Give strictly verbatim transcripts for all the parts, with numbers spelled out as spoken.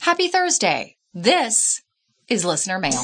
Happy Thursday. This is Listener Mail.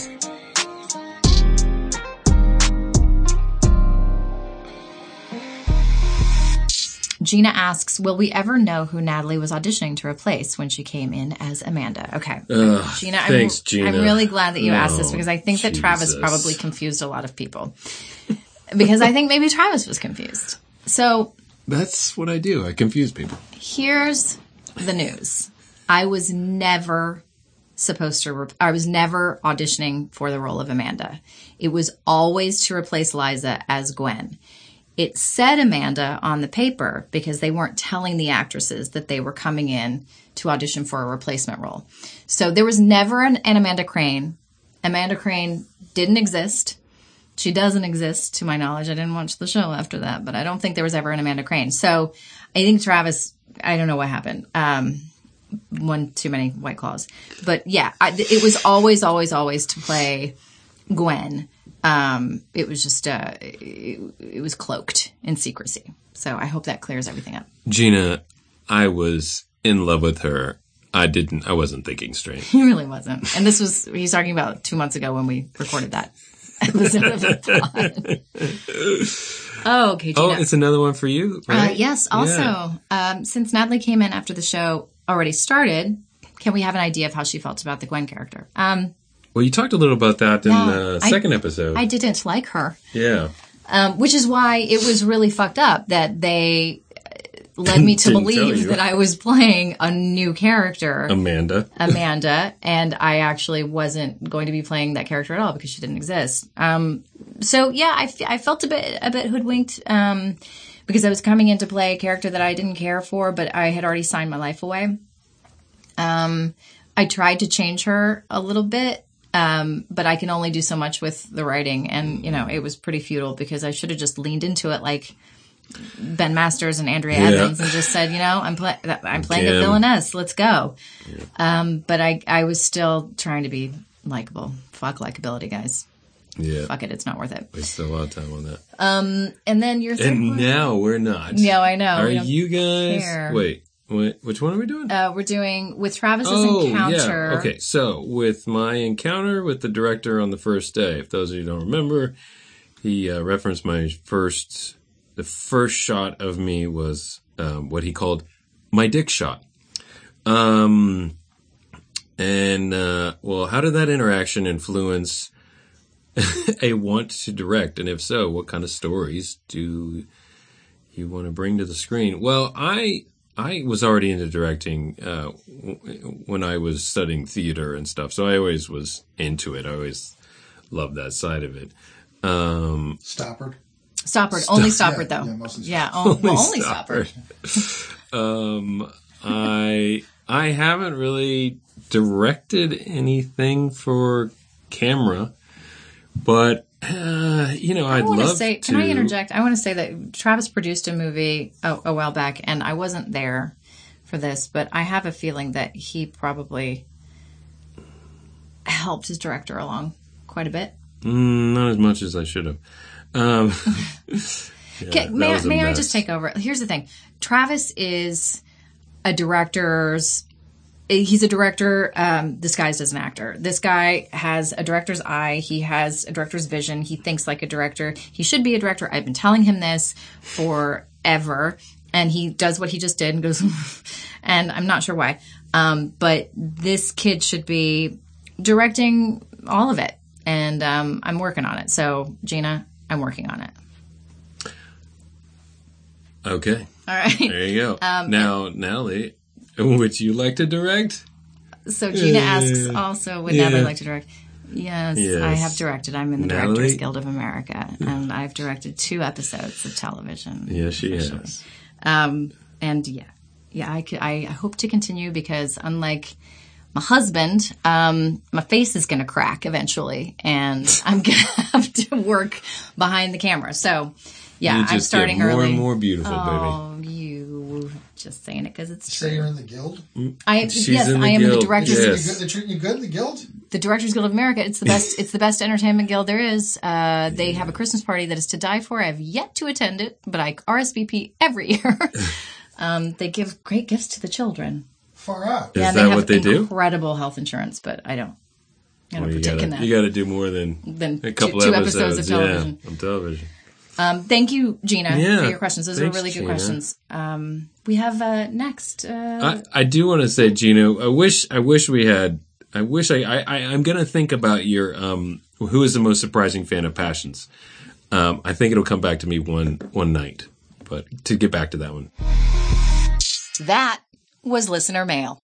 Gina asks, will we ever know who Natalie was auditioning to replace when she came in as Amanda? Okay. Ugh, Gina, thanks, I'm, Gina. I'm really glad that you no, asked this because I think that Jesus. Travis probably confused a lot of people. Because I think maybe Travis was confused. So that's what I do. I confuse people. Here's the news. I was never supposed to, re- I was never auditioning for the role of Amanda. It was always to replace Liza as Gwen. It said Amanda on the paper because they weren't telling the actresses that they were coming in to audition for a replacement role. So there was never an, an Amanda Crane. Amanda Crane didn't exist. She doesn't exist, to my knowledge. I didn't watch the show after that, but I don't think there was ever an Amanda Crane. So I think Travis, I don't know what happened. Um, one too many White Claws. But yeah, I, it was always, always, always to play Gwen. Um, it was just, uh, it, it was cloaked in secrecy. So I hope that clears everything up. Gina, I was in love with her. I didn't, I wasn't thinking straight. He really wasn't. And this was, he's talking about two months ago when we recorded that episode of the pod. Oh, okay, Gina. Oh, it's another one for you, right? Uh, yes. Also, yeah. um, since Natalie came in after the show already started, can we have an idea of how she felt about the Gwen character? Um, Well, you talked a little about that in yeah, the second I, episode. I didn't like her. Yeah. Um, which is why it was really fucked up that they led me to believe that I was playing a new character. Amanda. Amanda. And I actually wasn't going to be playing that character at all because she didn't exist. Um, so, yeah, I, f- I felt a bit, a bit hoodwinked um, because I was coming in to play a character that I didn't care for, but I had already signed my life away. Um, I tried to change her a little bit. Um, but I can only do so much with the writing. And, you know, it was pretty futile because I should have just leaned into it like Ben Masters and Andrea yeah. Evans and just said, you know, I'm, pl- I'm playing Damn. a villainess. Let's go. Yeah. Um, but I, I was still trying to be likable. Fuck likability, guys. Yeah. Fuck it. It's not worth it. Wasted a lot of time on that. Um, and then your third And one? now we're not. Yeah, I know. Are you guys... care. Wait. Wait, which one are we doing? Uh, we're doing with Travis's oh, encounter. Yeah. Okay, so with my encounter with the director on the first day, if those of you don't remember, he uh, referenced my first, the first shot of me was um, what he called my dick shot. Um, and, uh, well, how did that interaction influence a want to direct? And if so, what kind of stories do you want to bring to the screen? Well, I... I was already into directing uh, w- when I was studying theater and stuff, so I always was into it. I always loved that side of it. Um, Stoppard. Stoppard. Only Stoppard, yeah, though. Yeah, mostly yeah Stoppard. only, well, only Stoppard. um, I I haven't really directed anything for camera, but uh, you know, I'd I want to love say, to. Can I interject? I want to say that Travis produced a movie a, a while back, and I wasn't there for this, but I have a feeling that he probably helped his director along quite a bit. Mm, not as much as I should have. Um, yeah, okay, may I, may I mess. just take over? Here's the thing. Travis is a director's He's a director um, disguised as an actor. This guy has a director's eye. He has a director's vision. He thinks like a director. He should be a director. I've been telling him this forever. And he does what he just did and goes, and I'm not sure why. Um, but this kid should be directing all of it. And um, I'm working on it. So, Gina, I'm working on it. Okay. All right. There you go. Um, now, Natalie... Would you like to direct? So Gina Uh, asks also, would yeah. Natalie like to direct? Yes, Yes. I have directed. I'm in the Natalie? Directors Guild of America, and I've directed two episodes of television. Yes, she officially. has. Um, and yeah, yeah, I, could, I hope to continue because unlike my husband, um, my face is going to crack eventually, and I'm going to have to work behind the camera. So yeah, you just I'm starting get more early. and more beautiful, oh, you just saying it because it's Say true. you're in the guild? I She's yes, in the I am in the guild. directors. Yes. You good, they treat you good in the guild? The Directors Guild of America. It's the best. It's the best entertainment guild there is. Uh, they have a Christmas party that is to die for. I have yet to attend it, but I R S V P every year. um, they give great gifts to the children. Far out. Is yeah, that they have what they do? incredible health insurance, but I don't. I don't Well, you partake gotta, in that. you got to do more than, Than a couple two, two episodes, episodes of television. Yeah, on television. Um, thank you, Gina, Yeah, for your questions. Those thanks, were really good Gina. questions. Um, we have uh, next. Uh, I, I do want to say, Gino, I wish I wish we had. I wish I. I, I I'm gonna think about your. Um, who is the most surprising fan of Passions? Um, I think it'll come back to me one one night. But to get back to that one, that was listener mail.